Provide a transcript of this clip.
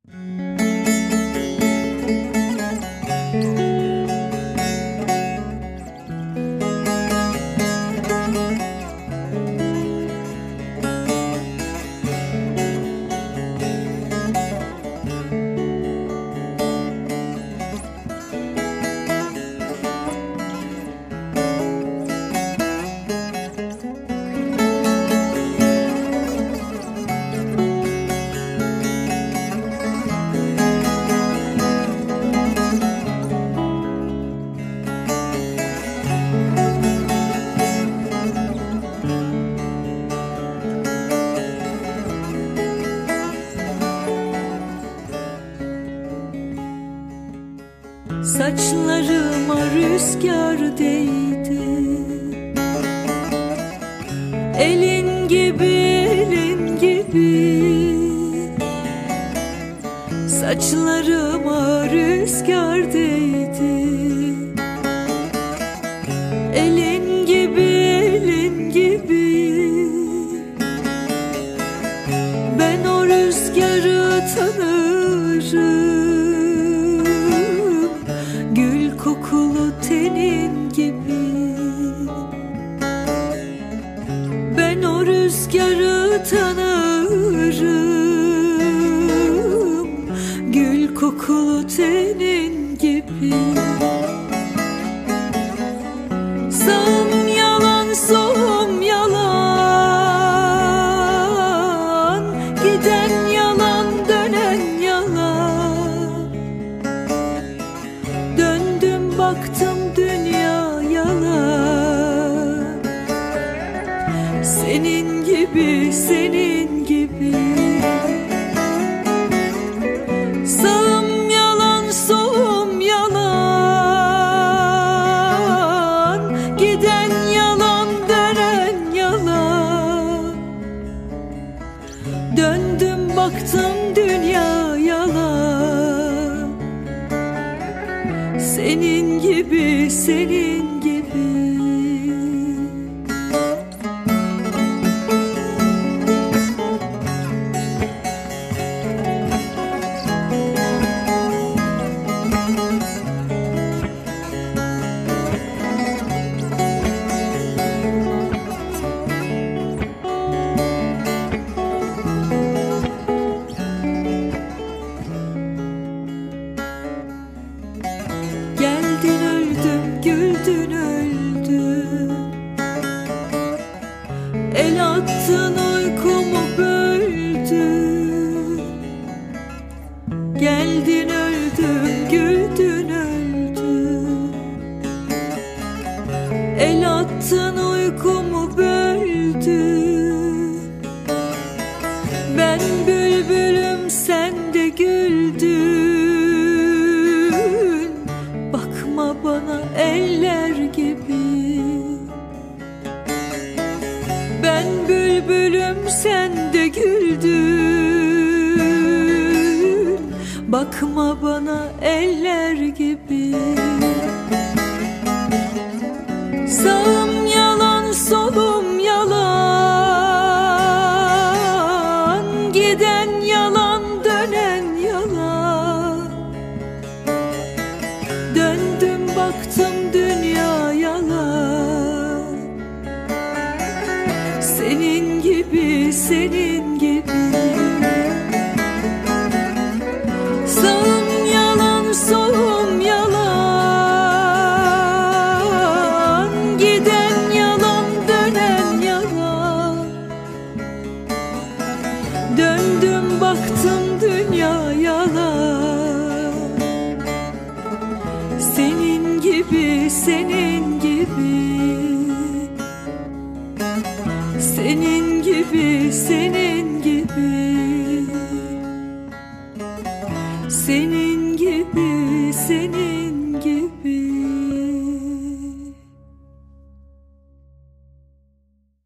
Saçlarıma rüzgar değdi, elin gibi elin gibi. Saçlarıma rüzgar değdi, elin gibi elin gibi. Ben o rüzgarı tanırım, kokulu tenin gibi. Ben o rüzgarı tanırım, gül kokulu tenin gibi. Sağım yalan, solum yalan, giden yalan, dönen yalan. Döndüm baktım dünya yalan, senin gibi senin gibi. Sağım yalan, solum yalan, giden yalan, dönen yalan. Döndüm baktım dünya yalan, senin gibi senin gibi. Geldin öldüm, güldün öldüm, el attın uykumu böldün. Geldin öldüm, güldün öldüm, el attın uykumu böldün. Ben bülbülüm, sen de güldün, bakma bana eller gibi. Ben bülbülüm, sen de güldün, bakma bana eller gibi. Sağım yalan, solum yalan, giden yalan, dönen yalan. Döndüm baktım dünya yalan, senin gibi senin gibi. Sağım yalan, solum yalan, giden yalan, dönen yalan. Döndüm baktım dünya yalan, senin gibi senin gibi. Senin gibi senin gibi. Senin gibi senin